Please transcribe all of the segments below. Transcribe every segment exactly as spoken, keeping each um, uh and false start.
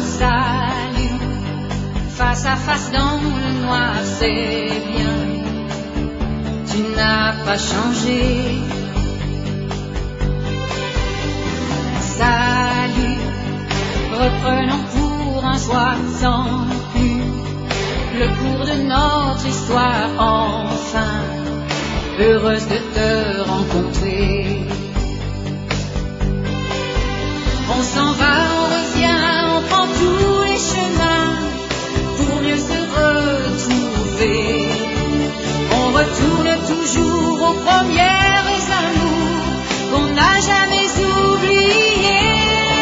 salut. Face à face dans le noir, c'est bien. Tu n'as pas changé. Salut, reprenons pour un soir sans plus le cours de notre histoire, enfin, heureuse de te rencontrer. On s'en va, on revient, on prend tous les chemins pour mieux se retrouver. On retourne toujours aux premières amours qu'on n'a jamais oubliées.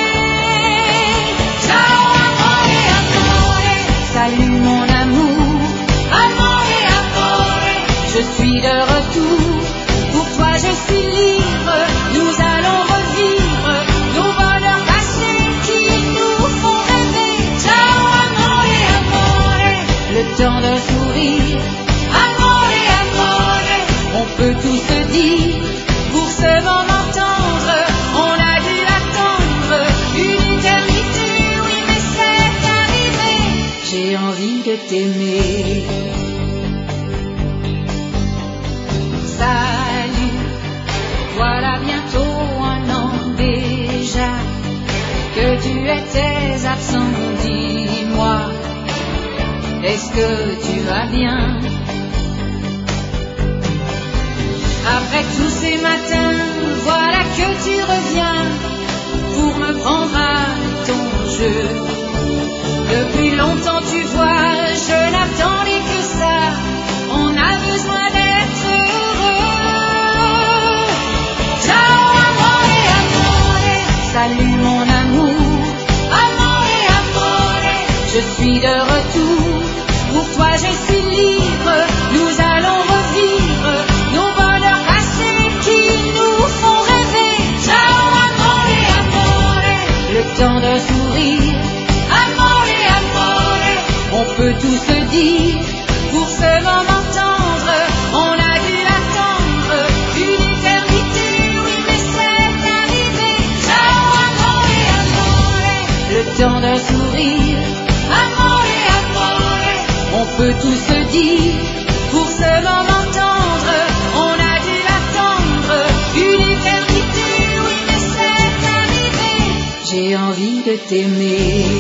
Ciao, amore, amore, salut mon amour. Amore, amore, je suis de retour. Pour toi je suis libre, nous allons revivre nos bonheurs passés qui nous font rêver. Ciao, amore, amore, le temps d'un sourire. Amore, amore, on peut tout se dire. Pour ce moment tendre, on a dû attendre une éternité. Oui, mais c'est arrivé. J'ai envie de t'aimer. Salut, voilà bientôt un an déjà que tu étais absent. Dis-moi, est-ce que tu vas bien? Après tous ces matins, voilà que tu reviens pour me prendre à ton jeu. Depuis longtemps tu vois, je n'attendais que ça. On a besoin d'être heureux. Ciao, amore, amore, salut mon amour. Amore, amore, je suis de retour. Pour toi je suis libre, nous allons revivre nos bonheurs passés qui nous font rêver. Ciao, amore, amore, le temps d'un sourire. Amore, amore, on peut tout se dire. Pour ce moment tendre, on a dû attendre une éternité. Oui, mais c'est arrivé. Ciao, amore, amore, le temps d'un sourire. Amore, amore, on peut tout se dire. Pour ce moment tendre, on a dû attendre une éternité. Oui, mais c'est arrivé. J'ai envie de t'aimer.